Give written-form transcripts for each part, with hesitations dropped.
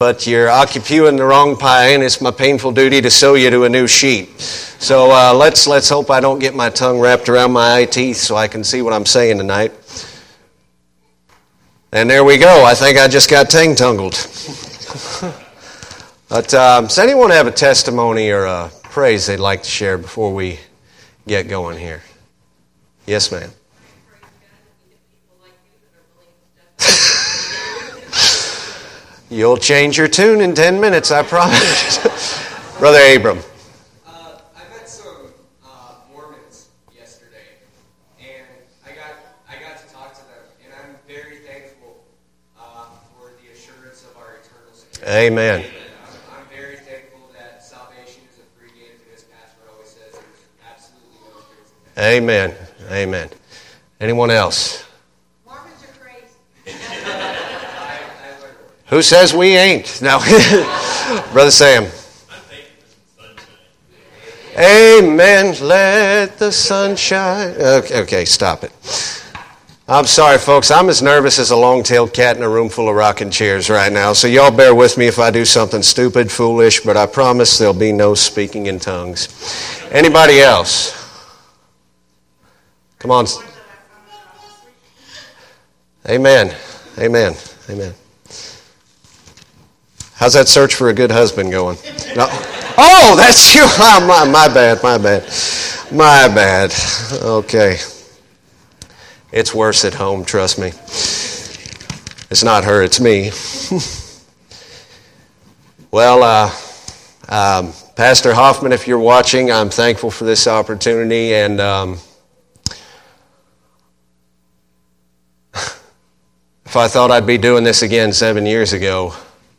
but you're occupying the wrong pie, and it's my painful duty to sew you to a new sheet. So let's hope I don't get my tongue wrapped around my eye teeth so I can see what I'm saying tonight. And there we go. I think I just got tongue-tangled. But does anyone have a testimony or a praise they'd like to share before we get going here? Yes, ma'am. You'll change your tune in 10 minutes, I promise. Brother Abram. I met some Mormons yesterday, and I got to talk to them, and I'm very thankful for the assurance of our eternal security. Amen. I'm very thankful that salvation is a free gift, and as Pastor always says, there's absolutely no strings attached. Amen. Amen. Anyone else? Mormons are crazy. Who says we ain't? No. Brother Sam. Amen. Let the sun shine. Okay, stop it. I'm sorry, folks. I'm as nervous as a long-tailed cat in a room full of rocking chairs right now. So y'all bear with me if I do something stupid, foolish, but I promise there'll be no speaking in tongues. Anybody else? Come on. Amen. Amen. Amen. How's that search for a good husband going? No. Oh, that's you. Oh, my bad. My bad. Okay. It's worse at home, trust me. It's not her, it's me. Well, Pastor Hoffman, if you're watching, I'm thankful for this opportunity, and if I thought I'd be doing this again 7 years ago,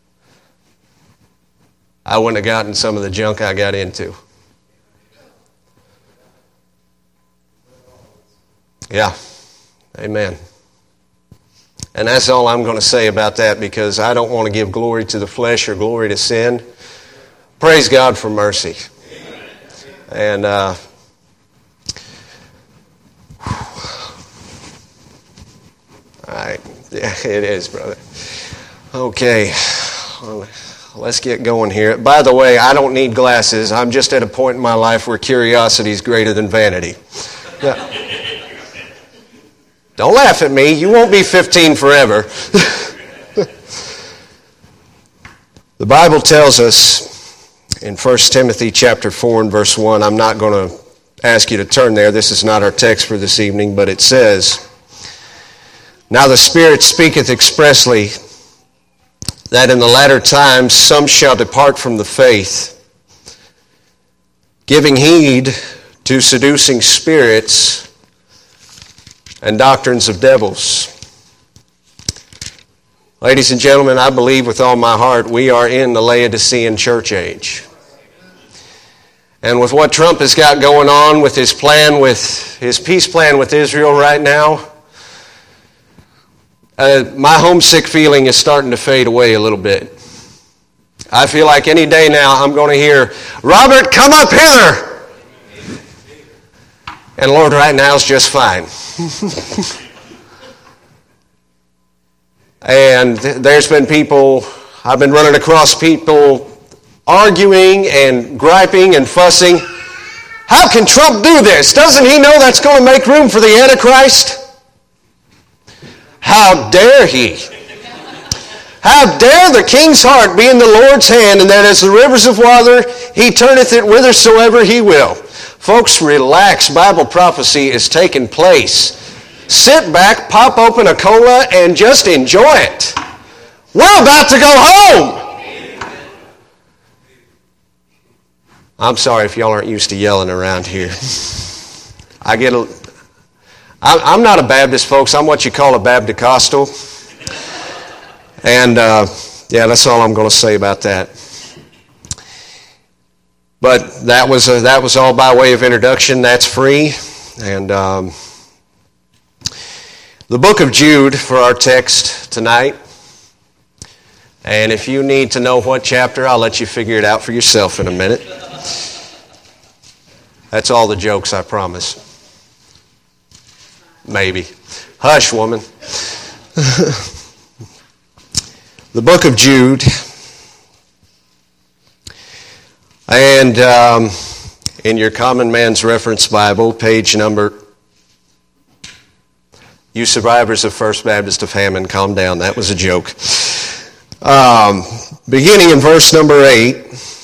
I wouldn't have gotten some of the junk I got into. Yeah. Amen. And that's all I'm going to say about that, because I don't want to give glory to the flesh or glory to sin. Praise God for mercy. And all right. Yeah, it is, brother. Okay. Let's get going here. By the way, I don't need glasses. I'm just at a point in my life where curiosity is greater than vanity. Yeah. Don't laugh at me. You won't be 15 forever. The Bible tells us in 1 Timothy chapter 4 and verse 1, I'm not going to ask you to turn there. This is not our text for this evening, but it says, "Now the Spirit speaketh expressly that in the latter times some shall depart from the faith, giving heed to seducing spirits and doctrines of devils." Ladies and gentlemen, I believe with all my heart we are in the Laodicean church age. And with what Trump has got going on with his peace plan with Israel right now, my homesick feeling is starting to fade away a little bit. I feel like any day now I'm going to hear, "Robert, come up hither." And Lord, right now is just fine. And there's been people, I've been running across people arguing and griping and fussing. How can Trump do this? Doesn't he know that's going to make room for the Antichrist? How dare he? How dare the king's heart be in the Lord's hand, and that as the rivers of water, he turneth it whithersoever he will. Folks, relax. Bible prophecy is taking place. Sit back, pop open a cola, and just enjoy it. We're about to go home. I'm sorry if y'all aren't used to yelling around here. I'm not a Baptist, folks. I'm what you call a Baptist-costal. And, yeah, that's all I'm going to say about that. But that was all by way of introduction. That's free. And the book of Jude for our text tonight. And if you need to know what chapter, I'll let you figure it out for yourself in a minute. That's all the jokes, I promise. Maybe. Hush, woman. The book of Jude. And in your Common Man's Reference Bible, page number, you survivors of First Baptist of Hammond, calm down, that was a joke. Beginning in verse number 8,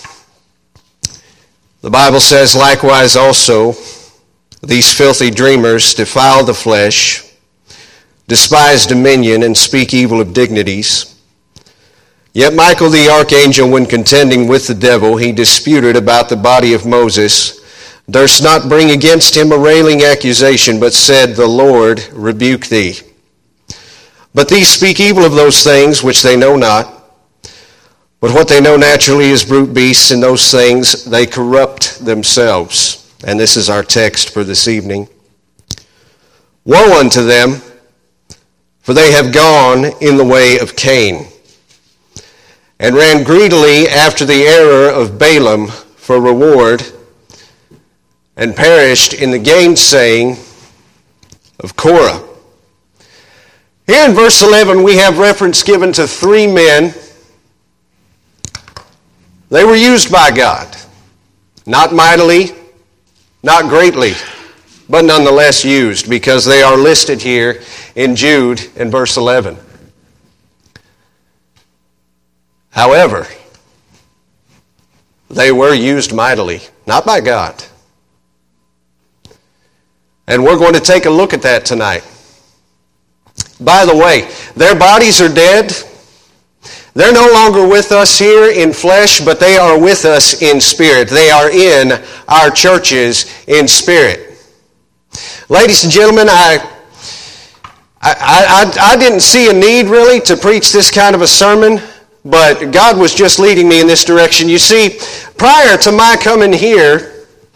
the Bible says, likewise also, these filthy dreamers defile the flesh, despise dominion, and speak evil of dignities. Yet Michael the archangel, when contending with the devil, he disputed about the body of Moses, durst not bring against him a railing accusation, but said, the Lord rebuke thee. But these speak evil of those things which they know not. But what they know naturally is brute beasts, and those things they corrupt themselves. And this is our text for this evening. Woe unto them, for they have gone in the way of Cain, and ran greedily after the error of Balaam for reward, and perished in the gainsaying of Korah. Here in verse 11 we have reference given to three men. They were used by God, not mightily, not greatly, but nonetheless used, because they are listed here in Jude in verse 11. However, they were used mightily, not by God. And we're going to take a look at that tonight. By the way, their bodies are dead. They're no longer with us here in flesh, but they are with us in spirit. They are in our churches in spirit. Ladies and gentlemen, I didn't see a need really to preach this kind of a sermon, but God was just leading me in this direction. You see, prior to my coming here,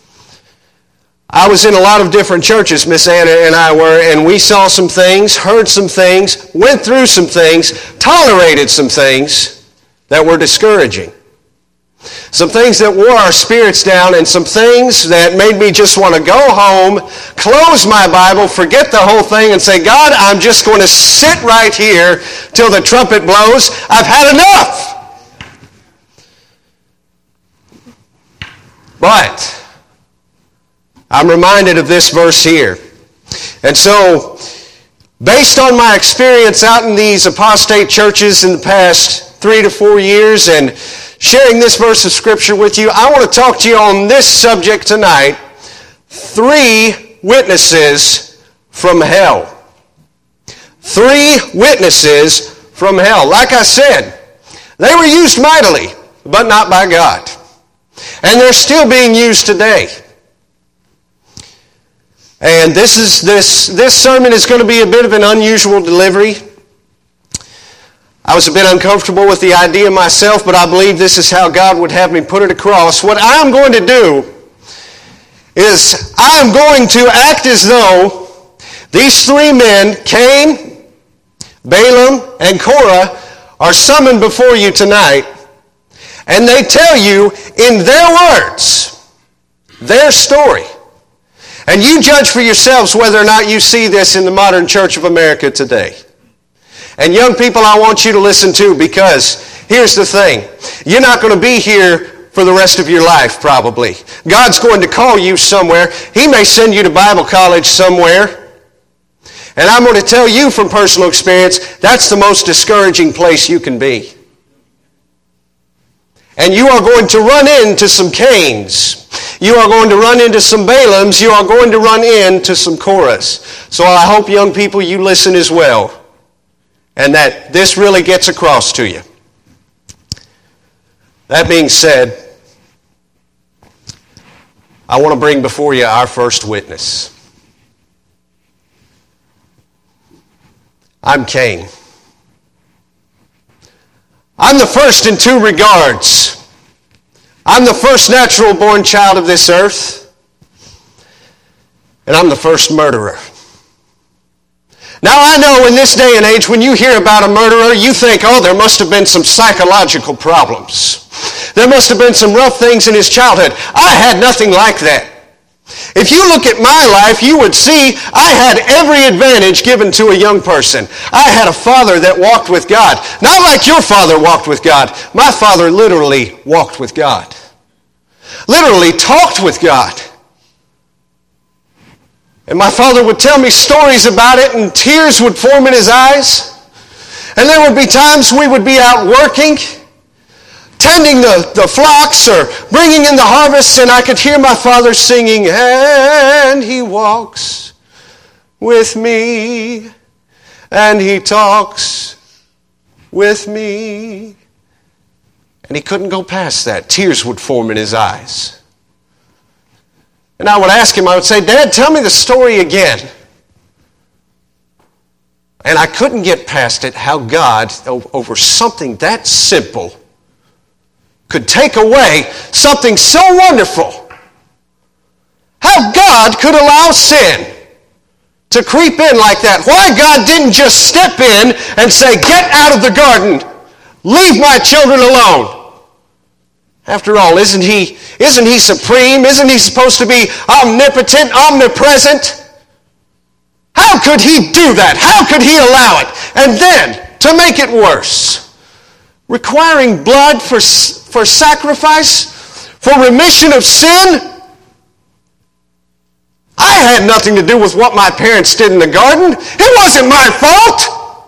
I was in a lot of different churches, Miss Anna and I were, and we saw some things, heard some things, went through some things, tolerated some things that were discouraging. Some things that wore our spirits down, and some things that made me just want to go home, close my Bible, forget the whole thing, and say, God, I'm just going to sit right here till the trumpet blows. I've had enough. But I'm reminded of this verse here. And so, based on my experience out in these apostate churches in the past 3 to 4 years and sharing this verse of Scripture with you, I want to talk to you on this subject tonight. 3 witnesses from hell. 3 witnesses from hell. Like I said, they were used mightily, but not by God. And they're still being used today. And this sermon is going to be a bit of an unusual delivery. I was a bit uncomfortable with the idea myself, but I believe this is how God would have me put it across. What I'm going to do is I'm going to act as though these 3 men, Cain, Balaam, and Korah, are summoned before you tonight, and they tell you in their words their story. And you judge for yourselves whether or not you see this in the modern church of America today. And young people, I want you to listen too, because here's the thing. You're not going to be here for the rest of your life, probably. God's going to call you somewhere. He may send you to Bible college somewhere. And I'm going to tell you from personal experience, that's the most discouraging place you can be. And you are going to run into some Cains. You are going to run into some Balaams. You are going to run into some Korahs. So I hope, young people, you listen as well, and that this really gets across to you. That being said, I want to bring before you our first witness. I'm Cain. I'm the first in 2 regards. I'm the first natural-born child of this earth, and I'm the first murderer. Now, I know in this day and age, when you hear about a murderer, you think, oh, there must have been some psychological problems. There must have been some rough things in his childhood. I had nothing like that. If you look at my life, you would see I had every advantage given to a young person. I had a father that walked with God. Not like your father walked with God. My father literally walked with God. literally talked with God. And my father would tell me stories about it, and tears would form in his eyes. And there would be times we would be out working, tending the flocks or bringing in the harvest, and I could hear my father singing, "And he walks with me, and he talks with me." And he couldn't go past that. Tears would form in his eyes. And I would ask him, I would say, "Dad, tell me the story again." And I couldn't get past it, how God, over something that simple, could take away something so wonderful. How God could allow sin to creep in like that. Why God didn't just step in and say, "Get out of the garden. Leave my children alone." After all, isn't he supreme? Isn't he supposed to be omnipotent, omnipresent? How could he do that? How could he allow it? And then, to make it worse, requiring blood for sacrifice, for remission of sin? I had nothing to do with what my parents did in the garden. It wasn't my fault.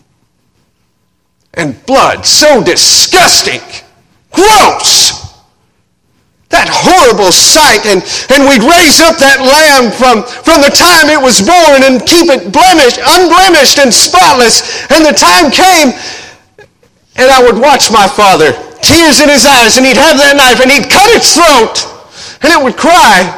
And blood, so disgusting, gross. That horrible sight, and we'd raise up that lamb from the time it was born and keep it unblemished and spotless. And the time came, and I would watch my father, tears in his eyes, and he'd have that knife, and he'd cut its throat, and it would cry.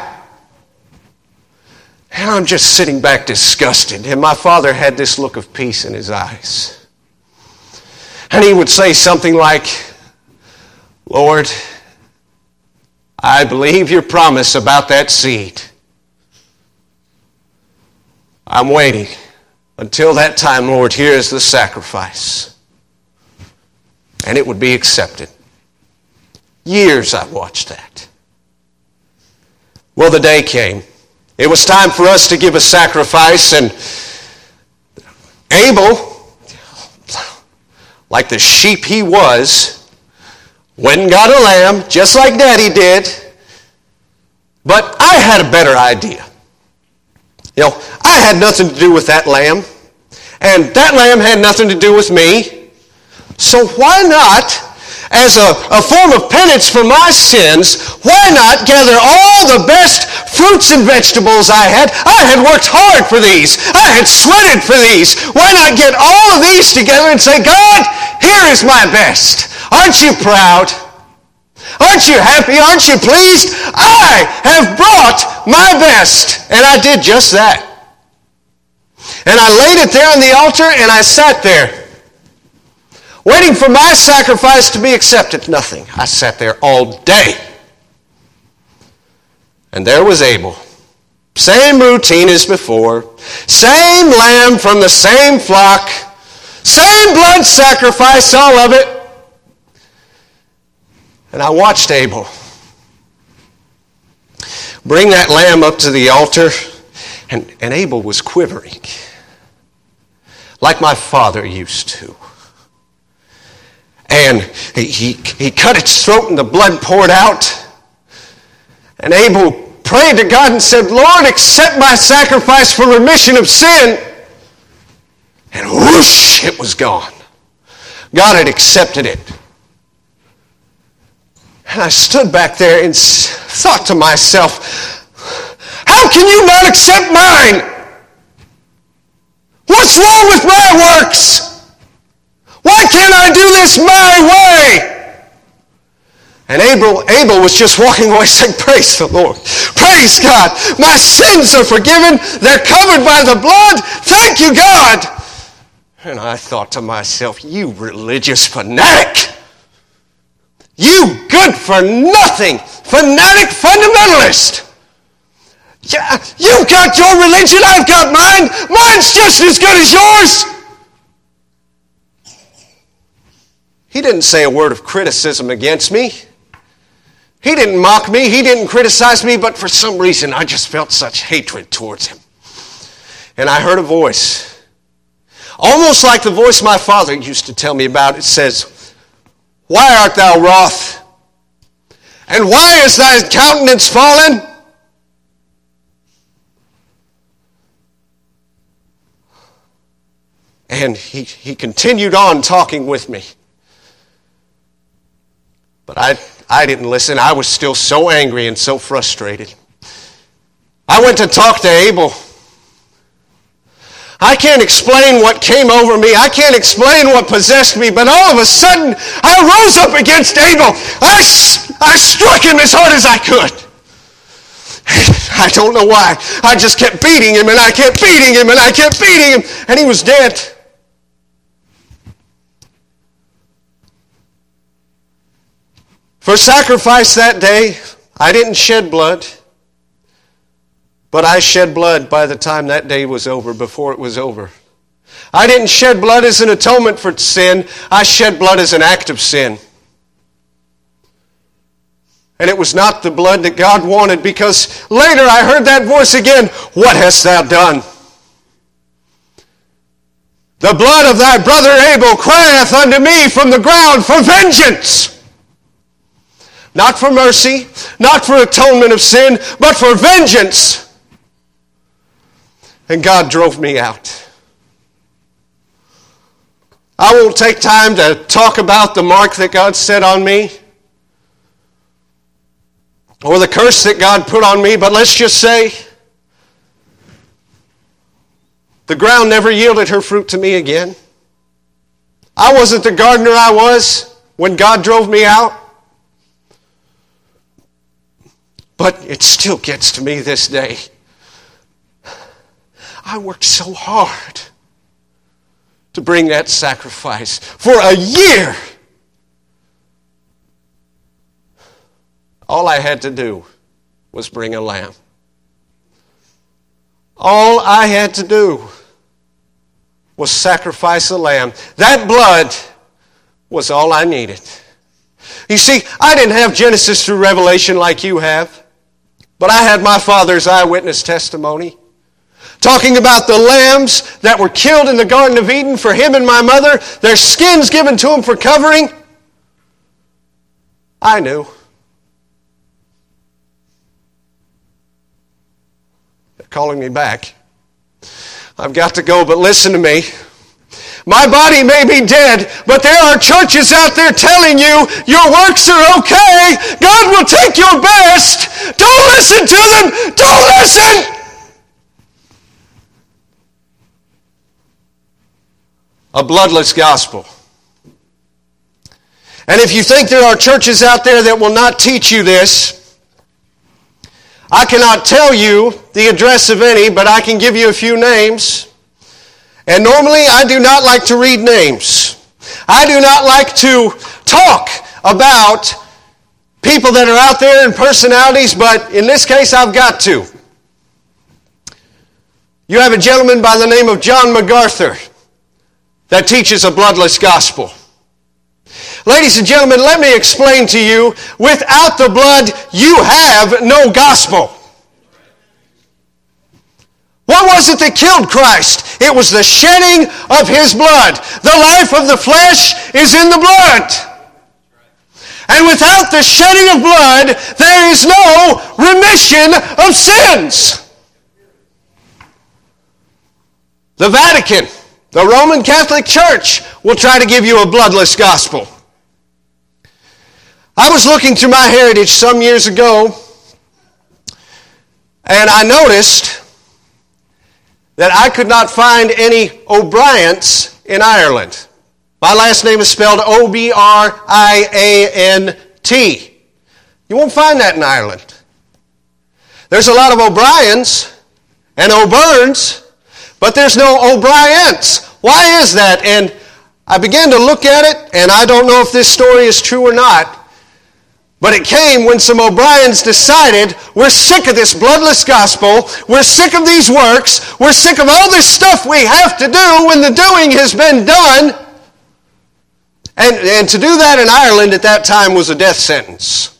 And I'm just sitting back disgusted, and my father had this look of peace in his eyes. And he would say something like, "Lord, I believe your promise about that seed. I'm waiting. Until that time, Lord, here is the sacrifice." And it would be accepted. Years I watched that. Well, the day came. It was time for us to give a sacrifice, and Abel, like the sheep he was, went and got a lamb, just like Daddy did. But I had a better idea. I had nothing to do with that lamb, and that lamb had nothing to do with me. So why not, as a form of penance for my sins, why not gather all the best fruits and vegetables I had? I had worked hard for these. I had sweated for these. Why not get all of these together and say, "God, here is my best. Aren't you proud? Aren't you happy? Aren't you pleased? I have brought my best." And I did just that. And I laid it there on the altar, and I sat there, waiting for my sacrifice to be accepted. Nothing. I sat there all day. And there was Abel. Same routine as before. Same lamb from the same flock. Same blood sacrifice, all of it. And I watched Abel bring that lamb up to the altar, and Abel was quivering like my father used to. And he cut its throat and the blood poured out. And Abel prayed to God and said, "Lord, accept my sacrifice for remission of sin." And whoosh, it was gone. God had accepted it. And I stood back there and thought to myself, how can you not accept mine? What's wrong with my works? Why can't I do this my way? And Abel was just walking away saying, "Praise the Lord. Praise God. My sins are forgiven. They're covered by the blood. Thank you, God." And I thought to myself, you religious fanatic. You good-for-nothing fanatic fundamentalist. Yeah, you've got your religion, I've got mine. Mine's just as good as yours. He didn't say a word of criticism against me. He didn't mock me. He didn't criticize me, but for some reason I just felt such hatred towards him. And I heard a voice, almost like the voice my father used to tell me about. It says, "Why art thou wroth? And why is thy countenance fallen? And he continued on talking with me. But I didn't listen. I was still so angry and so frustrated. I went to talk to Abel. I can't explain what came over me. I can't explain what possessed me. But all of a sudden, I rose up against Abel. I struck him as hard as I could. I don't know why. I just kept beating him, and I kept beating him, and I kept beating him. And he was dead. For sacrifice that day, I didn't shed blood. But I shed blood by the time that day was over, before it was over. I didn't shed blood as an atonement for sin. I shed blood as an act of sin. And it was not the blood that God wanted, because later I heard that voice again, "What hast thou done? The blood of thy brother Abel crieth unto me from the ground for vengeance." Not for mercy, not for atonement of sin, but for vengeance. And God drove me out. I won't take time to talk about the mark that God set on me or the curse that God put on me, but let's just say the ground never yielded her fruit to me again. I wasn't the gardener I was when God drove me out, but it still gets to me this day. I worked so hard to bring that sacrifice for a year. All I had to do was bring a lamb. All I had to do was sacrifice a lamb. That blood was all I needed. You see, I didn't have Genesis through Revelation like you have, but I had my Father's eyewitness testimony, talking about the lambs that were killed in the Garden of Eden for him and my mother, their skins given to him for covering. I knew. They're calling me back. I've got to go, but listen to me. My body may be dead, but there are churches out there telling you your works are okay. God will take your best. Don't listen to them. Don't listen. A bloodless gospel. And if you think there are churches out there that will not teach you this, I cannot tell you the address of any, but I can give you a few names. And normally I do not like to read names. I do not like to talk about people that are out there and personalities, but in this case I've got to. You have a gentleman by the name of John MacArthur that teaches a bloodless gospel. Ladies and gentlemen, let me explain to you, without the blood, you have no gospel. What was it that killed Christ? It was the shedding of his blood. The life of the flesh is in the blood. And without the shedding of blood, there is no remission of sins. The Vatican, the Roman Catholic Church, will try to give you a bloodless gospel. I was looking through my heritage some years ago, and I noticed that I could not find any O'Briens in Ireland. My last name is spelled O-B-R-I-A-N-T. You won't find that in Ireland. There's a lot of O'Briens and O'Byrnes, but there's no O'Briens. Why is that? And I began to look at it, and I don't know if this story is true or not, but it came when some O'Briens decided, we're sick of this bloodless gospel, we're sick of these works, we're sick of all this stuff we have to do when the doing has been done. And to do that in Ireland at that time was a death sentence.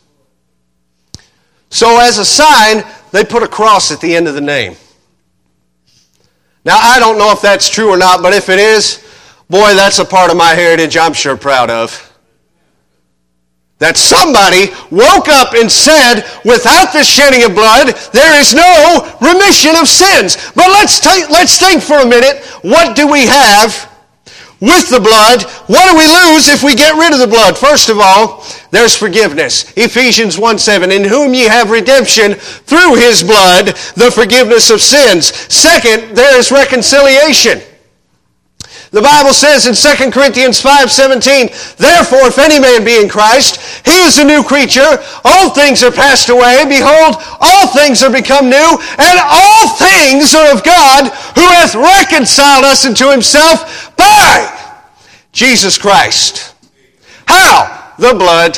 So as a sign, they put a cross at the end of the name. Now, I don't know if that's true or not, but if it is, boy, that's a part of my heritage I'm sure proud of. That somebody woke up and said, without the shedding of blood, there is no remission of sins. But let's think for a minute, what do we have with the blood? What do we lose if we get rid of the blood? First of all, there's forgiveness. Ephesians 1:7, in whom ye have redemption through his blood, the forgiveness of sins. Second, there is reconciliation. The Bible says in 2 Corinthians 5:17, therefore, if any man be in Christ, he is a new creature. All things are passed away. Behold, all things are become new, and all things are of God, who hath reconciled us unto himself by Jesus Christ. How? The blood.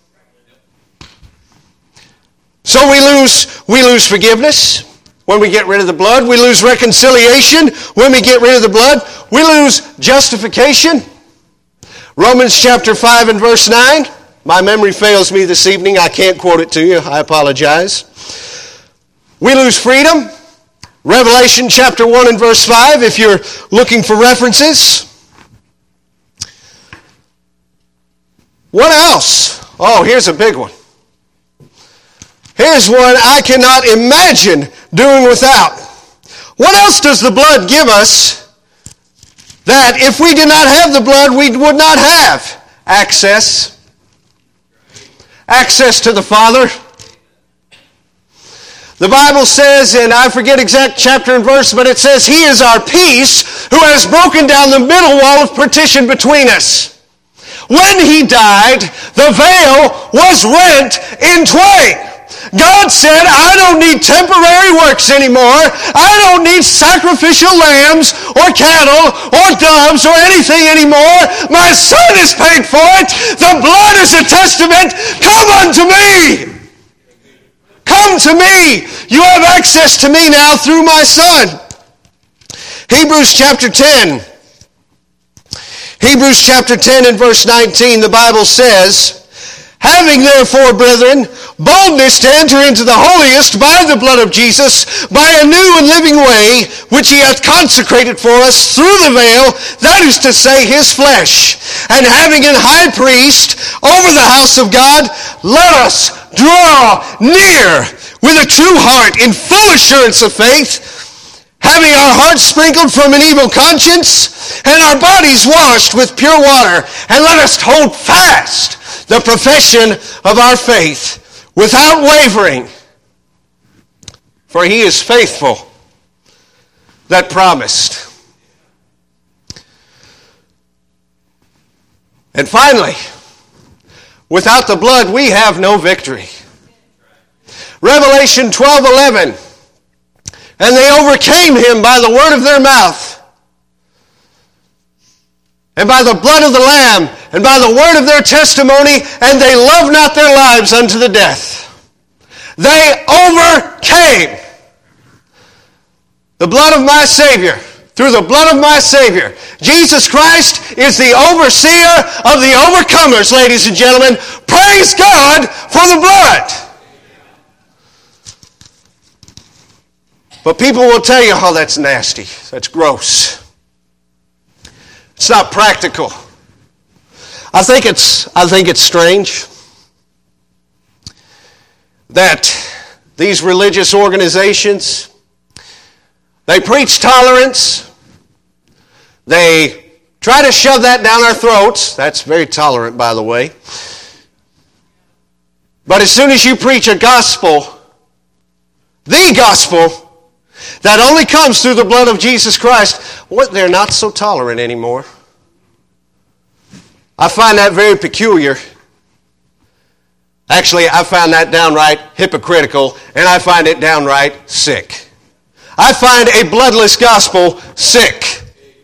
So we lose forgiveness when we get rid of the blood. We lose reconciliation when we get rid of the blood. We lose justification. Romans chapter 5 and verse 9. My memory fails me this evening. I can't quote it to you. I apologize. We lose freedom. Revelation chapter 1 and verse 5, if you're looking for references. What else? Oh, here's a big one. Here's one I cannot imagine doing without. What else does the blood give us that if we did not have the blood, we would not have? Access. Access to the Father. The Bible says, and I forget exact chapter and verse, but it says, he is our peace who has broken down the middle wall of partition between us. When he died, the veil was rent in twain. God said, I don't need temporary works anymore. I don't need sacrificial lambs or cattle or doves or anything anymore. My Son has paid for it. The blood is a testament. Come unto me. Come to me. You have access to me now through my Son. Hebrews chapter 10. Hebrews chapter 10 and verse 19, the Bible says, having therefore, brethren, boldness to enter into the holiest by the blood of Jesus, by a new and living way, which he hath consecrated for us through the veil, that is to say, his flesh. And having an high priest over the house of God, let us draw near with a true heart in full assurance of faith, having our hearts sprinkled from an evil conscience, and our bodies washed with pure water. And let us hold fast the profession of our faith without wavering. For he is faithful that promised. And finally, without the blood we have no victory. Revelation 12:11. And they overcame him by the word of their mouth, and by the blood of the Lamb, and by the word of their testimony, and they loved not their lives unto the death. They overcame. The blood of my Savior, through the blood of my Savior. Jesus Christ is the overseer of the overcomers, ladies and gentlemen. Praise God for the blood. But people will tell you, oh, that's nasty. That's gross. It's not practical. I think it's strange that these religious organizations, they preach tolerance. They try to shove that down our throats. That's very tolerant, by the way. But as soon as you preach a gospel, the gospel, that only comes through the blood of Jesus Christ, they're not so tolerant anymore. I find that very peculiar. Actually, I find that downright hypocritical, and I find it downright sick. I find a bloodless gospel sick.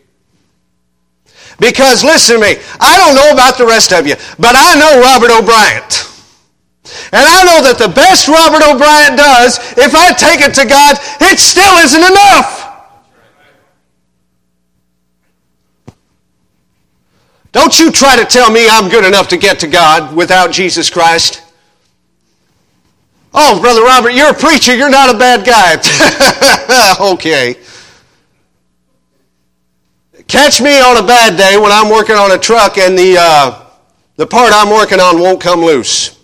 Because, listen to me, I don't know about the rest of you, but I know Robert O'Brien. And I know that the best Robert O'Brien does, if I take it to God, it still isn't enough. Don't you try to tell me I'm good enough to get to God without Jesus Christ. Oh, Brother Robert, you're a preacher. You're not a bad guy. Okay. Catch me on a bad day when I'm working on a truck and the The part I'm working on won't come loose.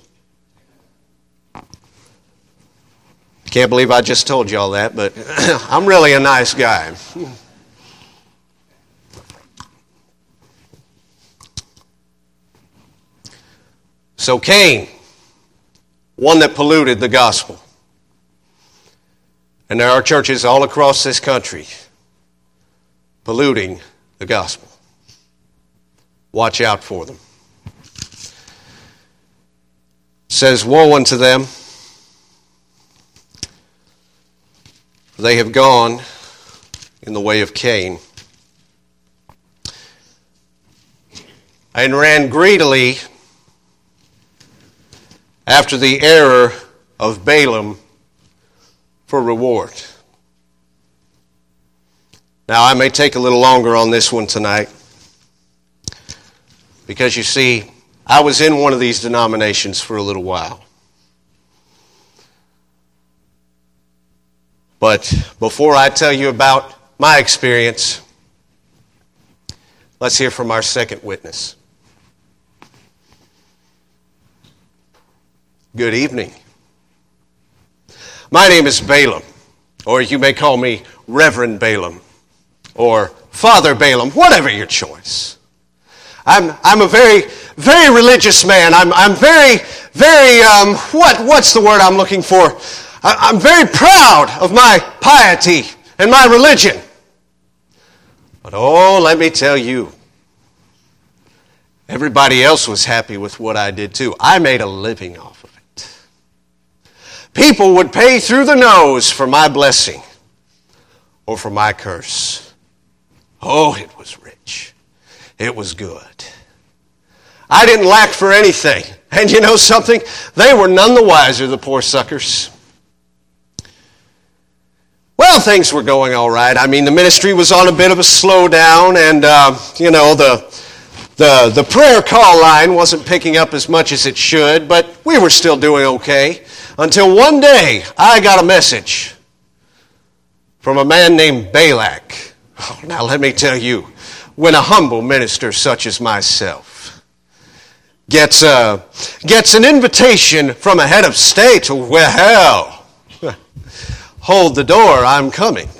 Can't believe I just told you all that, but I'm really a nice guy. So Cain, one that polluted the gospel. And there are churches all across this country polluting the gospel. Watch out for them. It says, woe unto them. They have gone in the way of Cain and ran greedily after the error of Balaam for reward. Now, I may take a little longer on this one tonight because you see, I was in one of these denominations for a little while. But before I tell you about my experience, let's hear from our second witness. Good evening. My name is Balaam, or you may call me Reverend Balaam, or Father Balaam, whatever your choice. I'm a very, very religious man. I'm very, very, what's the word I'm looking for? I'm very proud of my piety and my religion. But oh, let me tell you, everybody else was happy with what I did too. I made a living off of it. People would pay through the nose for my blessing or for my curse. Oh, it was rich. It was good. I didn't lack for anything. And you know something? They were none the wiser, the poor suckers. Well, things were going all right. I mean, the ministry was on a bit of a slowdown, and, the prayer call line wasn't picking up as much as it should, but we were still doing okay. Until one day, I got a message from a man named Balak. Oh, now, let me tell you, when a humble minister such as myself gets an invitation from a head of state, well, hold the door, I'm coming.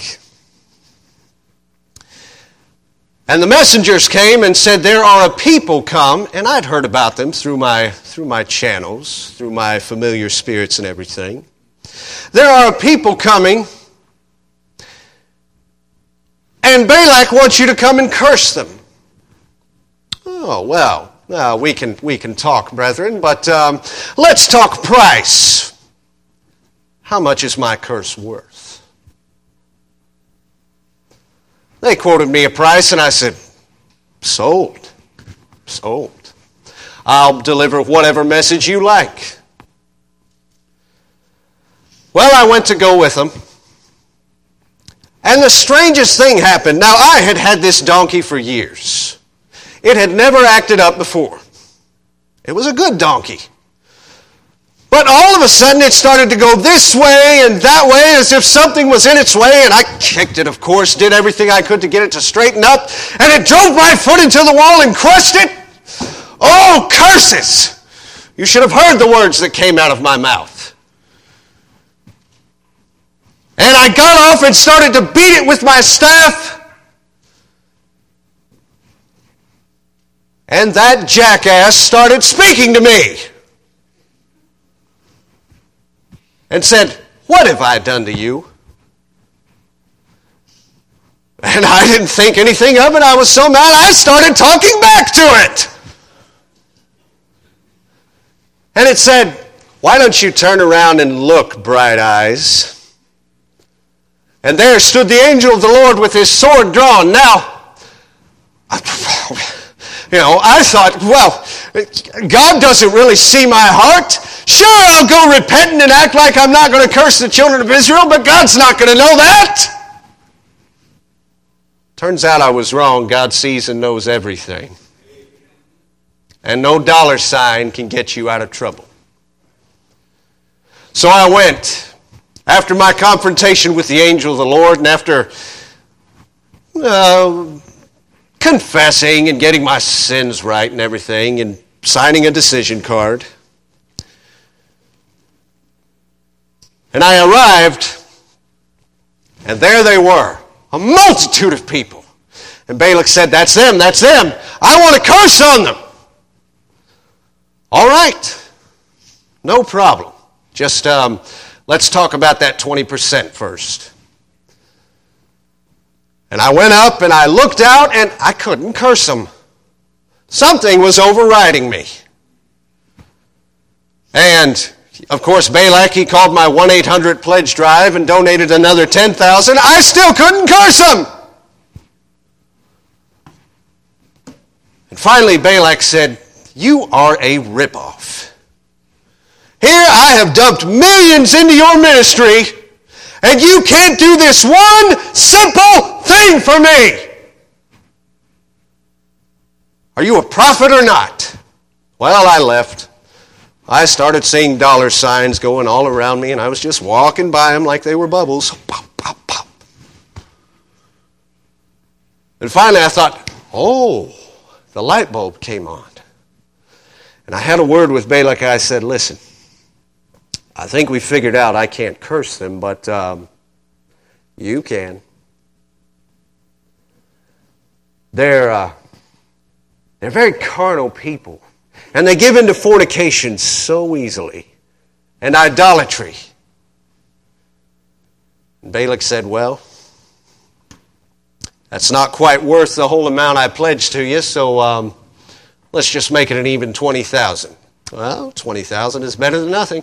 And the messengers came and said, there are a people come, and I'd heard about them through my channels, through my familiar spirits and everything. There are a people coming, and Balak wants you to come and curse them. Oh, well, we can talk, brethren, but let's talk price. How much is my curse worth? They quoted me a price, and I said, sold. I'll deliver whatever message you like. Well, I went to go with them, and the strangest thing happened. Now, I had had this donkey for years. It had never acted up before. It was a good donkey. But all of a sudden, it started to go this way and that way as if something was in its way, and I kicked it, of course, did everything I could to get it to straighten up, and it drove my foot into the wall and crushed it. Oh, curses! You should have heard the words that came out of my mouth. And I got off and started to beat it with my staff, and that jackass started speaking to me. And said, what have I done to you? And I didn't think anything of it. I was so mad, I started talking back to it. And it said, why don't you turn around and look, bright eyes? And there stood the angel of the Lord with his sword drawn. Now, I thought, well, God doesn't really see my heart. Sure, I'll go repentant and act like I'm not going to curse the children of Israel, but God's not going to know that. Turns out I was wrong. God sees and knows everything. And no dollar sign can get you out of trouble. So I went, after my confrontation with the angel of the Lord, and after confessing and getting my sins right and everything, and signing a decision card. And I arrived, and there they were, a multitude of people. And Balak said, that's them. I want to curse on them. All right, no problem. Just let's talk about that 20% first. And I went up and I looked out and I couldn't curse them. Something was overriding me. And of course, Balak, he called my 1-800 pledge drive and donated another $10,000. I still couldn't curse him. And finally, Balak said, you are a ripoff. Here I have dumped millions into your ministry, and you can't do this one simple thing for me. Are you a prophet or not? Well, I left. I started seeing dollar signs going all around me, and I was just walking by them like they were bubbles. Pop, pop, pop. And finally I thought, oh, the light bulb came on. And I had a word with Balak. I said, listen, I think we figured out I can't curse them, but you can. They're very carnal people. And they give into fornication so easily. And idolatry. And Balak said, well, that's not quite worth the whole amount I pledged to you, so let's just make it an even 20,000. Well, 20,000 is better than nothing.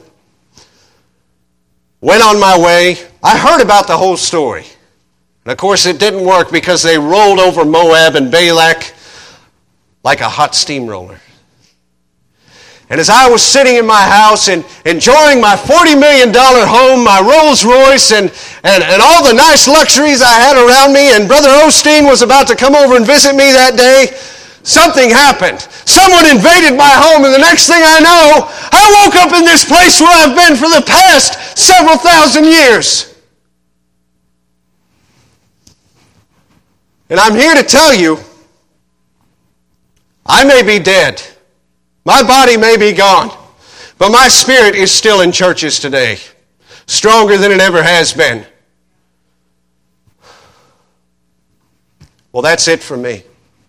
Went on my way. I heard about the whole story. And of course it didn't work because they rolled over Moab and Balak like a hot steamroller. And as I was sitting in my house and enjoying my $40 million home, my Rolls Royce, and all the nice luxuries I had around me, and Brother Osteen was about to come over and visit me that day, something happened. Someone invaded my home, and the next thing I know, I woke up in this place where I've been for the past several thousand years. And I'm here to tell you, I may be dead. My body may be gone, but my spirit is still in churches today, stronger than it ever has been. Well, that's it for me.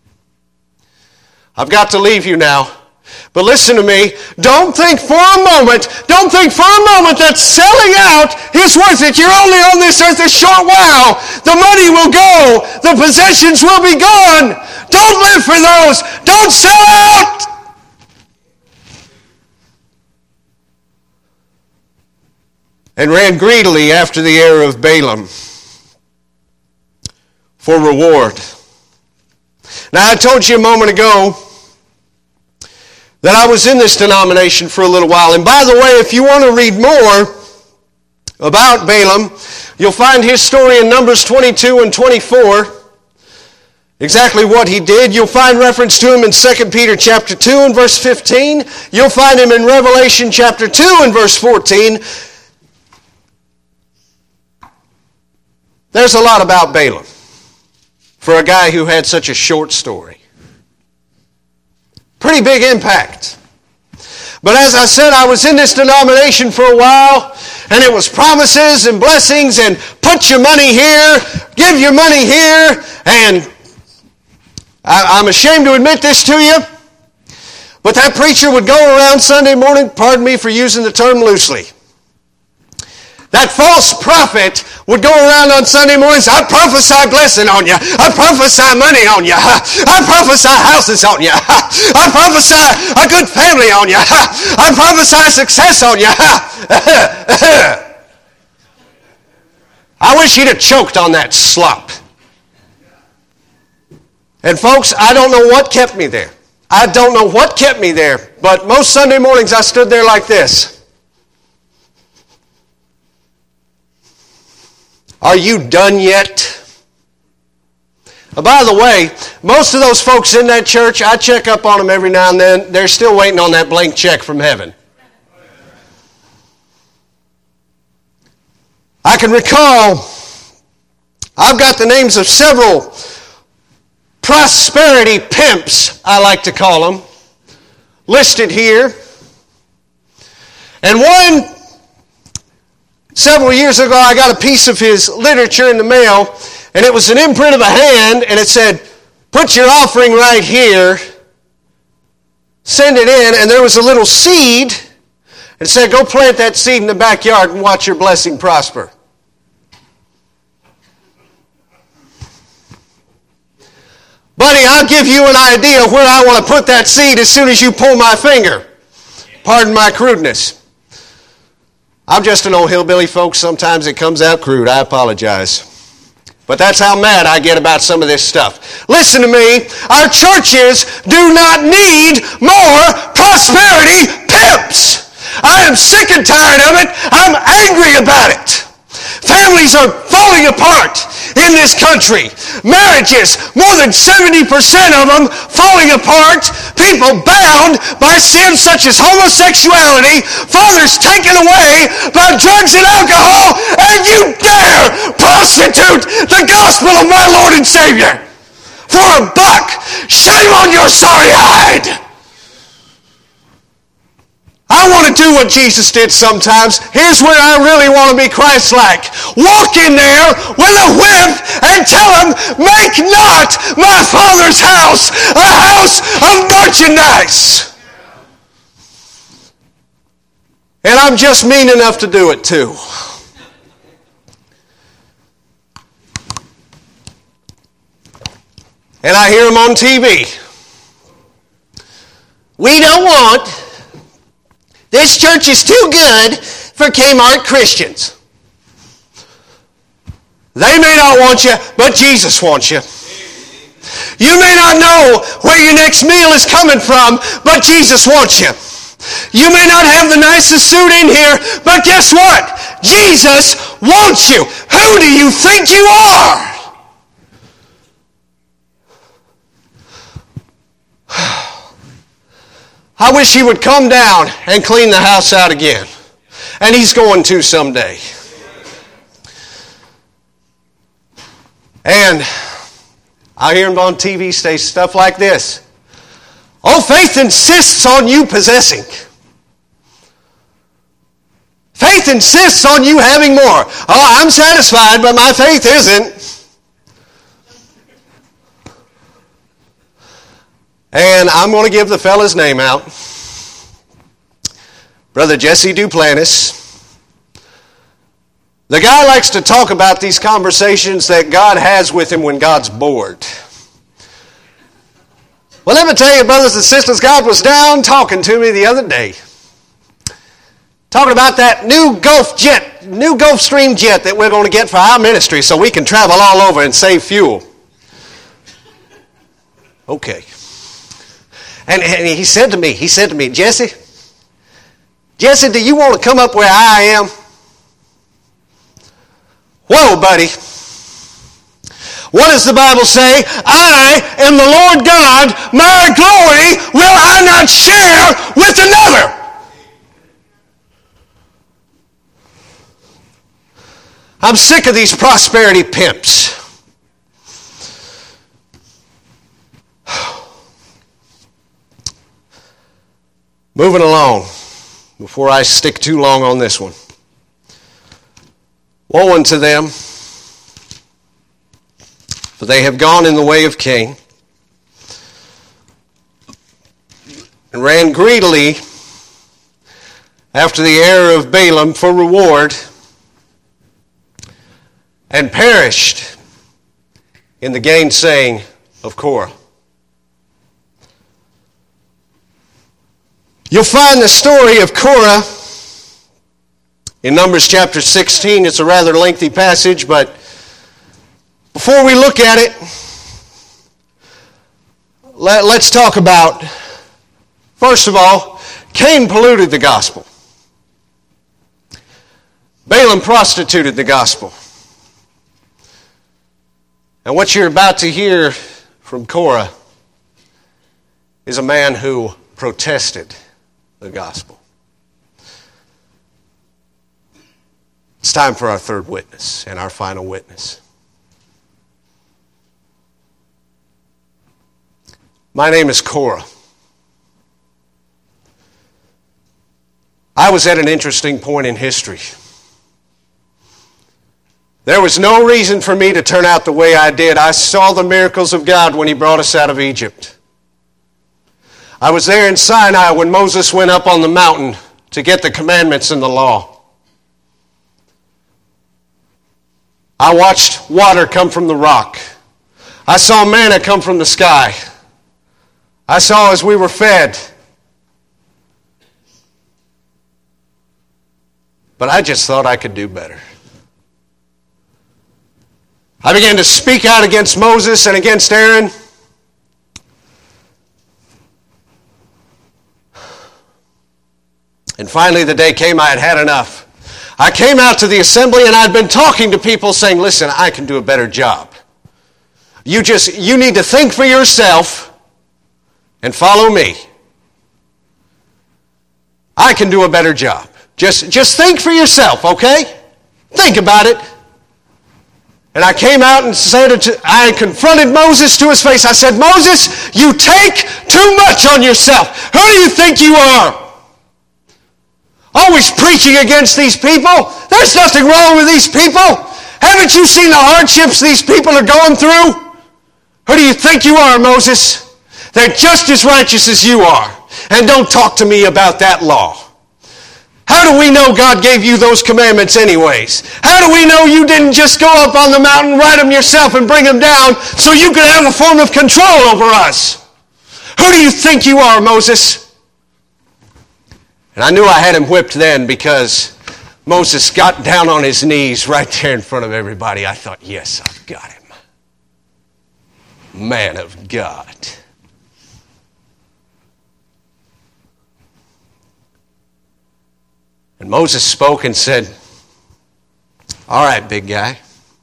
I've got to leave you now. But listen to me, don't think for a moment that selling out is worth it. You're only on this earth a short while. The money will go. The possessions will be gone. Don't live for those. Don't sell out. And ran greedily after the heir of Balaam for reward. Now, I told you a moment ago that I was in this denomination for a little while. And by the way, if you want to read more about Balaam, you'll find his story in Numbers 22 and 24. Exactly what he did. You'll find reference to him in 2 Peter chapter 2 and verse 15. You'll find him in Revelation chapter 2 and verse 14. There's a lot about Balaam for a guy who had such a short story. Pretty big impact. But as I said, I was in this denomination for a while, and it was promises and blessings and put your money here, give your money here, and I'm ashamed to admit this to you, but that preacher would go around Sunday morning, pardon me for using the term loosely. That false prophet would go around on Sunday mornings, I prophesy blessing on you. I prophesy money on you. I prophesy houses on you. I prophesy a good family on you. I prophesy success on you. I wish he'd have choked on that slop. And folks, I don't know what kept me there. I don't know what kept me there. But most Sunday mornings I stood there like this. Are you done yet? By the way, most of those folks in that church, I check up on them every now and then. They're still waiting on that blank check from heaven. I can recall, I've got the names of several prosperity pimps, I like to call them, listed here. And several years ago, I got a piece of his literature in the mail, and it was an imprint of a hand, and it said, "Put your offering right here, send it in," and there was a little seed, and it said, "Go plant that seed in the backyard and watch your blessing prosper." Buddy, I'll give you an idea of where I want to put that seed as soon as you pull my finger. Pardon my crudeness. I'm just an old hillbilly, folks. Sometimes it comes out crude. I apologize. But that's how mad I get about some of this stuff. Listen to me. Our churches do not need more prosperity pimps. I am sick and tired of it. I'm angry about it. Families are falling apart in this country. Marriages, more than 70% of them falling apart. People bound by sins such as homosexuality. Fathers taken away by drugs and alcohol. And you dare prostitute the gospel of my Lord and Savior for a buck. Shame on your sorry hide. I want to do what Jesus did sometimes. Here's where I really want to be Christ-like. Walk in there with a whip and tell them, "Make not my Father's house a house of merchandise." And I'm just mean enough to do it too. And I hear them on TV. "We don't want... This church is too good for Kmart Christians." They may not want you, but Jesus wants you. You may not know where your next meal is coming from, but Jesus wants you. You may not have the nicest suit in here, but guess what? Jesus wants you. Who do you think you are? I wish he would come down and clean the house out again. And he's going to someday. And I hear him on TV say stuff like this. "Oh, faith insists on you possessing. Faith insists on you having more. Oh, I'm satisfied, but my faith isn't." And I'm going to give the fella's name out. Brother Jesse Duplantis. The guy likes to talk about these conversations that God has with him when God's bored. Well, let me tell you, brothers and sisters, God was down talking to me the other day. Talking about that new Gulfstream jet that we're going to get for our ministry so we can travel all over and save fuel. Okay. And he said to me, Jesse, do you want to come up where I am? Whoa, buddy. What does the Bible say? "I am the Lord God, my glory will I not share with another." I'm sick of these prosperity pimps. Moving along, before I stick too long on this one. Woe unto them, for they have gone in the way of Cain, and ran greedily after the error of Balaam for reward, and perished in the gainsaying of Korah. You'll find the story of Korah in Numbers chapter 16. It's a rather lengthy passage, but before we look at it, let's talk about, first of all, Cain polluted the gospel. Balaam prostituted the gospel. And what you're about to hear from Korah is a man who protested the gospel. It's time for our third witness and our final witness. My name is Korah. I was at an interesting point in history. There was no reason for me to turn out the way I did. I saw the miracles of God when He brought us out of Egypt. I was there in Sinai when Moses went up on the mountain to get the commandments and the law. I watched water come from the rock. I saw manna come from the sky. I saw as we were fed. But I just thought I could do better. I began to speak out against Moses and against Aaron. And finally the day came I had had enough. I came out to the assembly and I'd been talking to people saying, listen, I can do a better job. You need to think for yourself and follow me. I can do a better job. Just think for yourself, okay? Think about it. And I came out and I confronted Moses to his face. I said, Moses, you take too much on yourself. Who do you think you are? Always preaching against these people. There's nothing wrong with these people. Haven't you seen the hardships these people are going through? Who do you think you are, Moses? They're just as righteous as you are. And don't talk to me about that law. How do we know God gave you those commandments anyways? How do we know you didn't just go up on the mountain, write them yourself, and bring them down so you could have a form of control over us? Who do you think you are, Moses? And I knew I had him whipped then because Moses got down on his knees right there in front of everybody. I thought, yes, I've got him. Man of God. And Moses spoke and said, all right, big guy.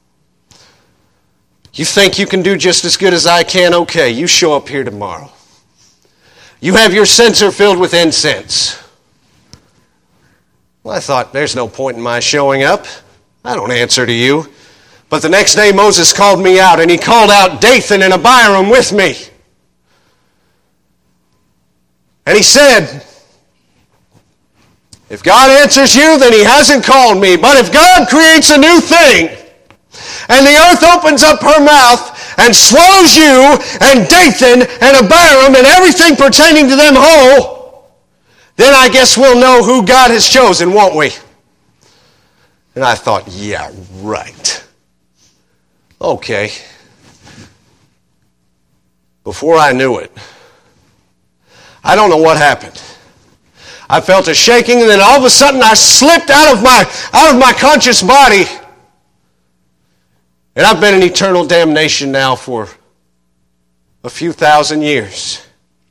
You think you can do just as good as I can? Okay, you show up here tomorrow. You have your censer filled with incense. Well, I thought, there's no point in my showing up. I don't answer to you. But the next day Moses called me out, and he called out Dathan and Abiram with me. And he said, if God answers you, then He hasn't called me. But if God creates a new thing, and the earth opens up her mouth and swallows you and Dathan and Abiram and everything pertaining to them whole, then I guess we'll know who God has chosen, won't we? And I thought, yeah, right. Okay. Before I knew it, I don't know what happened. I felt a shaking, and then all of a sudden I slipped out of my conscious body. And I've been in eternal damnation now for a few thousand years.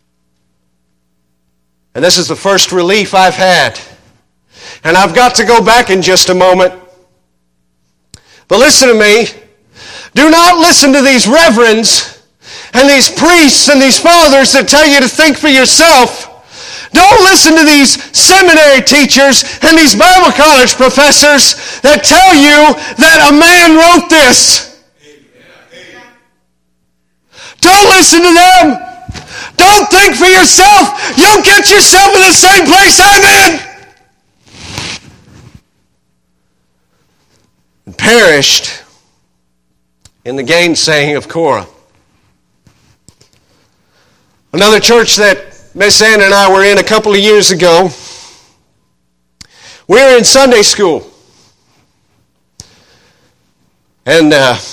And this is the first relief I've had. And I've got to go back in just a moment. But listen to me. Do not listen to these reverends and these priests and these fathers that tell you to think for yourself. Don't listen to these seminary teachers and these Bible college professors that tell you that a man wrote this. Don't listen to them. Don't think for yourself. You'll get yourself in the same place I'm in. And perished in the gainsaying of Korah. Another church that Miss Ann and I were in a couple of years ago, we were in Sunday school. And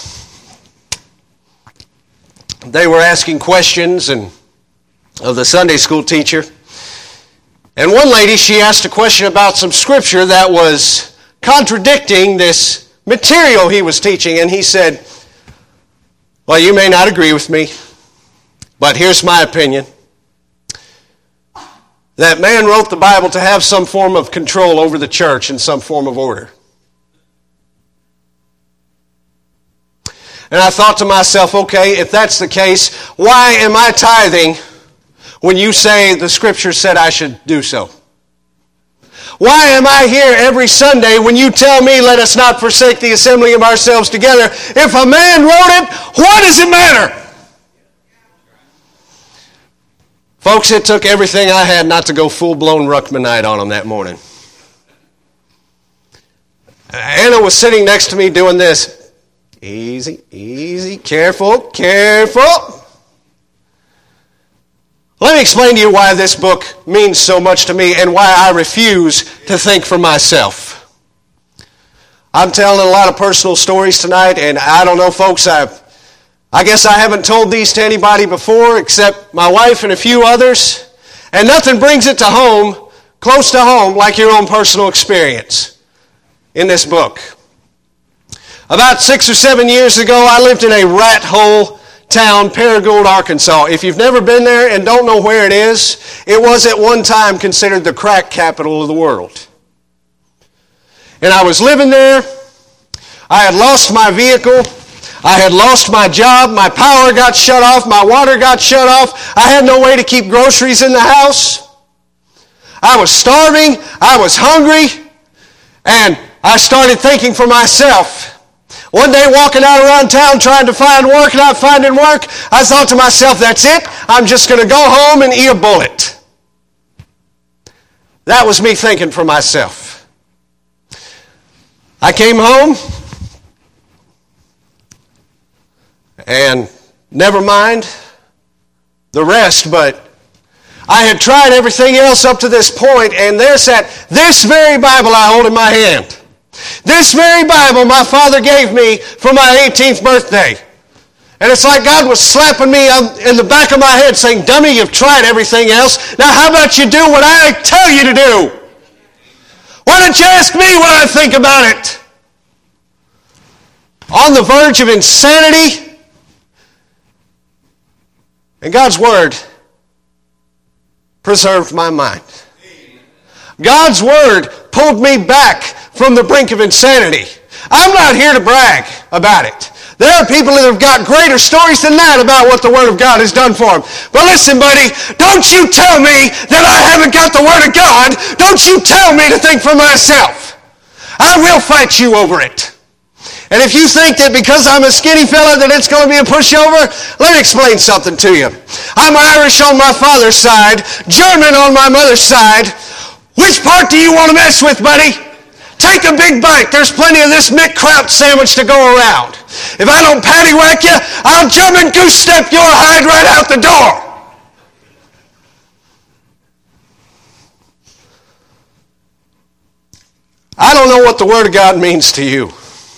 they were asking questions of the Sunday school teacher. And one lady, she asked a question about some scripture that was contradicting this material he was teaching. And he said, well, you may not agree with me, but here's my opinion. That man wrote the Bible to have some form of control over the church and some form of order. And I thought to myself, okay, if that's the case, why am I tithing when you say the Scripture said I should do so? Why am I here every Sunday when you tell me let us not forsake the assembling of ourselves together? If a man wrote it, what does it matter? Folks, it took everything I had not to go full-blown Ruckmanite on them that morning. Anna was sitting next to me doing this. Easy, easy, careful, careful. Let me explain to you why this book means so much to me and why I refuse to think for myself. I'm telling a lot of personal stories tonight, and I don't know, folks, I guess I haven't told these to anybody before except my wife and a few others, and nothing brings it to home, close to home, like your own personal experience in this book. About 6 or 7 years ago, I lived in a rat hole town, Paragould, Arkansas. If you've never been there and don't know where it is, it was at one time considered the crack capital of the world. And I was living there. I had lost my vehicle. I had lost my job. My power got shut off. My water got shut off. I had no way to keep groceries in the house. I was starving. I was hungry. And I started thinking for myself. One day walking out around town trying to find work, not finding work, I thought to myself, that's it. I'm just going to go home and eat a bullet. That was me thinking for myself. I came home, and never mind the rest, but I had tried everything else up to this point, and there sat this very Bible I hold in my hand. This very Bible my father gave me for my 18th birthday. And it's like God was slapping me in the back of my head saying, dummy, you've tried everything else. Now how about you do what I tell you to do? Why don't you ask me what I think about it? On the verge of insanity. And God's Word preserved my mind. God's Word pulled me back from the brink of insanity. I'm not here to brag about it. There are people that have got greater stories than that about what the Word of God has done for them. But listen, buddy, don't you tell me that I haven't got the Word of God. Don't you tell me to think for myself. I will fight you over it. And if you think that because I'm a skinny fella that it's going to be a pushover, let me explain something to you. I'm Irish on my father's side, German on my mother's side. Which part do you want to mess with, buddy? Take a big bite. There's plenty of this Mick Kraut sandwich to go around. If I don't paddywhack you, I'll German goose step your hide right out the door. I don't know what the Word of God means to you.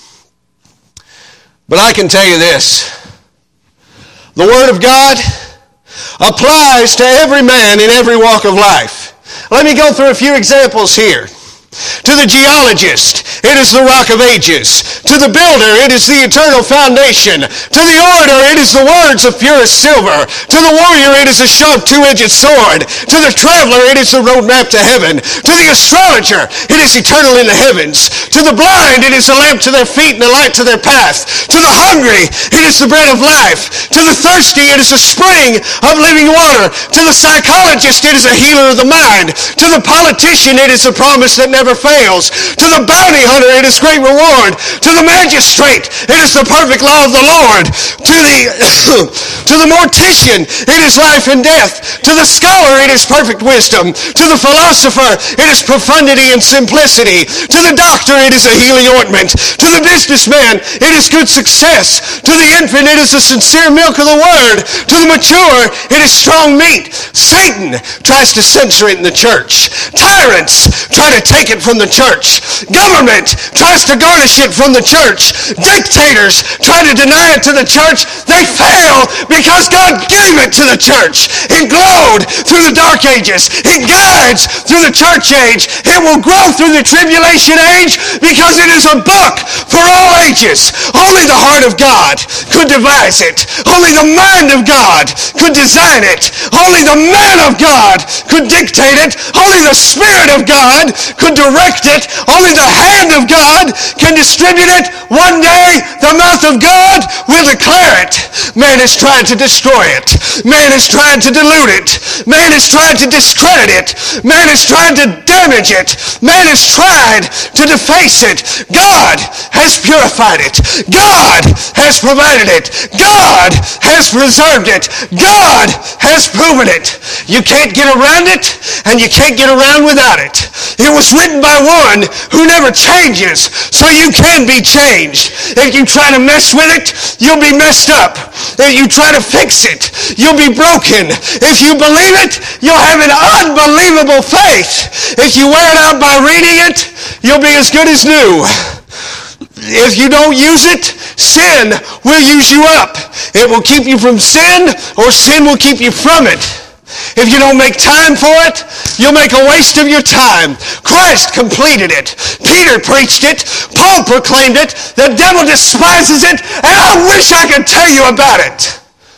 But I can tell you this. The Word of God applies to every man in every walk of life. Let me go through a few examples here. To the geologist, it is the rock of ages. To the builder, it is the eternal foundation. To the orator, it is the words of purest silver. To the warrior, it is a sharp two-edged sword. To the traveler, it is the roadmap to heaven. To the astrologer, it is eternal in the heavens. To the blind, it is a lamp to their feet and a light to their path. To the hungry, it is the bread of life. To the thirsty, it is a spring of living water. To the psychologist, it is a healer of the mind. To the politician, it is a promise that never fails. To the bounty hunter, it is great reward. To the magistrate, it is the perfect law of the Lord. To the mortician, it is life and death. To the scholar, it is perfect wisdom. To the philosopher, it is profundity and simplicity. To the doctor, it is a healing ointment. To the businessman, it is good success. To the infant, it is the sincere milk of the Word. To the mature, it is strong meat. Satan tries to censor it in the church. Tyrants try to take it from the church. Government tries to garnish it from the church. Dictators try to deny it to the church. They fail because God gave it to the church. It glowed through the dark ages. It guides through the church age. It will grow through the tribulation age because it is a book for all ages. Only the heart of God could devise it. Only the mind of God could design it. Only the man of God could dictate it. Only the Spirit of God could direct it. Only the hand of God can distribute it. One day, the mouth of God will declare it. Man has tried to destroy it. Man has tried to dilute it. Man has tried to discredit it. Man has tried to damage it. Man has tried to deface it. God has purified it. God has provided it. God has preserved it. God has proven it. You can't get around it, and you can't get around without it. It was written by one who never changed changes so you can be changed. If you try to mess with it, you'll be messed up. If you try to fix it, you'll be broken. If you believe it, you'll have an unbelievable faith. If you wear it out by reading it, you'll be as good as new. If you don't use it, sin will use you up. It will keep you from sin, or sin will keep you from it. If you don't make time for it, you'll make a waste of your time. Christ completed it. Peter preached it. Paul proclaimed it. The devil despises it, and I wish I could tell you about it.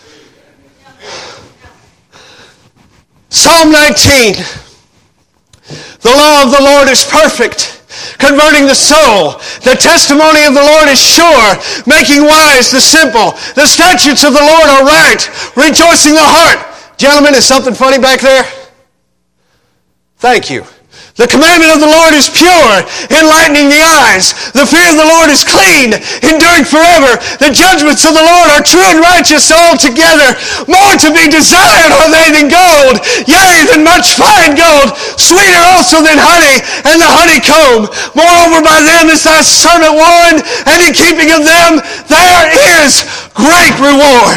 Psalm 19. The law of the Lord is perfect, converting the soul. The testimony of the Lord is sure, making wise the simple. The statutes of the Lord are right, rejoicing the heart. Gentlemen, is something funny back there? Thank you. The commandment of the Lord is pure, enlightening the eyes. The fear of the Lord is clean, enduring forever. The judgments of the Lord are true and righteous altogether. More to be desired are they than gold, yea, than much fine gold, sweeter also than honey and the honeycomb. Moreover, by them is thy servant warned, and in keeping of them there is great reward.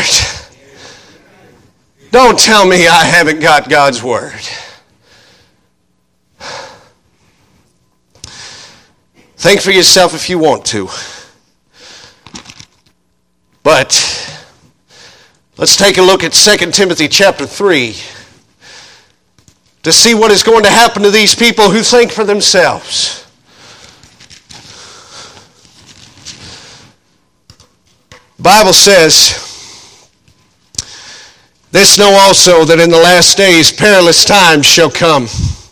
Don't tell me I haven't got God's word. Think for yourself if you want to. But let's take a look at 2 Timothy chapter 3 to see what is going to happen to these people who think for themselves. The Bible says, this know also that in the last days perilous times shall come.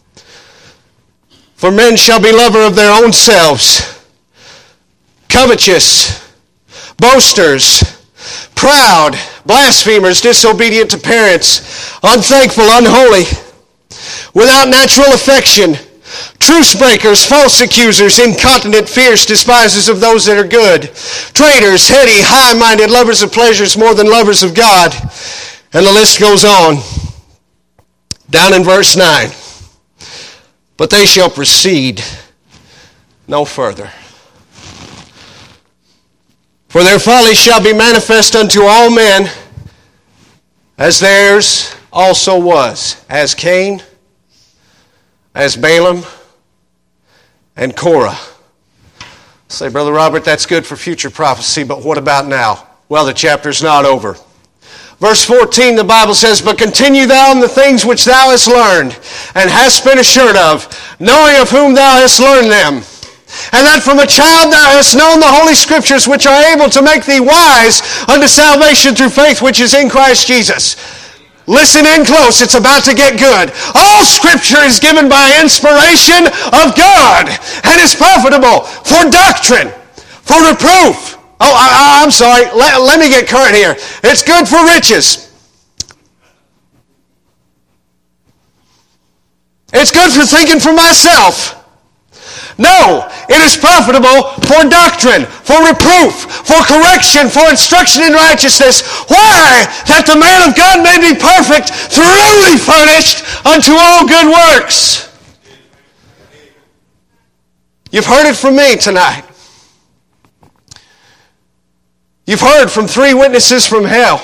For men shall be lover of their own selves, covetous, boasters, proud, blasphemers, disobedient to parents, unthankful, unholy, without natural affection, truce breakers, false accusers, incontinent, fierce, despisers of those that are good, traitors, heady, high-minded, lovers of pleasures more than lovers of God. And the list goes on. Down in verse 9. But they shall proceed no further. For their folly shall be manifest unto all men, as theirs also was, as Cain, as Balaam, and Korah. Say, Brother Robert, that's good for future prophecy, but what about now? Well, the chapter's not over. Verse 14, the Bible says, but continue thou in the things which thou hast learned, and hast been assured of, knowing of whom thou hast learned them, and that from a child thou hast known the Holy Scriptures, which are able to make thee wise unto salvation through faith which is in Christ Jesus. Listen in close, it's about to get good. All Scripture is given by inspiration of God, and is profitable for doctrine, for reproof. Oh, I'm sorry. Let me get current here. It's good for riches. It's good for thinking for myself. No, it is profitable for doctrine, for reproof, for correction, for instruction in righteousness. Why? That the man of God may be perfect, thoroughly furnished unto all good works. You've heard it from me tonight. You've heard from 3 witnesses from hell.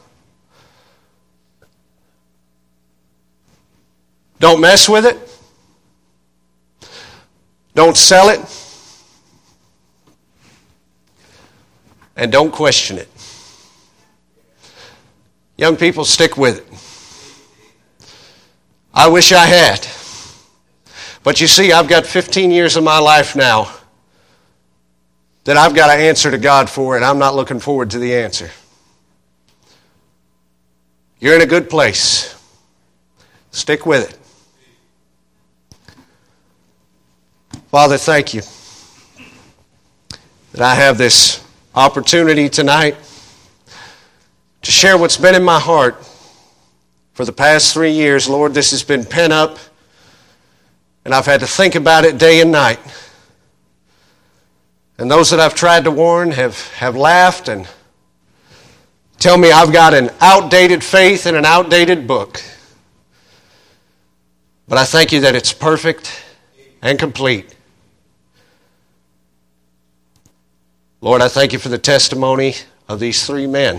Don't mess with it. Don't sell it. And don't question it. Young people, stick with it. I wish I had. But you see, I've got 15 years of my life now that I've got to answer to God for, and I'm not looking forward to the answer. You're in a good place. Stick with it. Father, thank you that I have this opportunity tonight to share what's been in my heart for the past 3 years. Lord, this has been pent up, and I've had to think about it day and night. And those that I've tried to warn have laughed and tell me I've got an outdated faith and an outdated book. But I thank you that it's perfect and complete. Lord, I thank you for the testimony of these three men.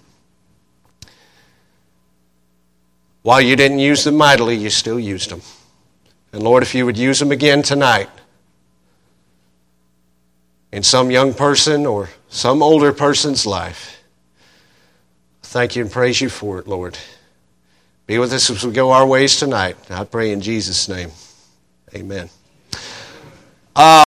While you didn't use them mightily, you still used them. And Lord, if you would use them again tonight, in some young person or some older person's life, thank you and praise you for it, Lord. Be with us as we go our ways tonight. I pray in Jesus' name. Amen.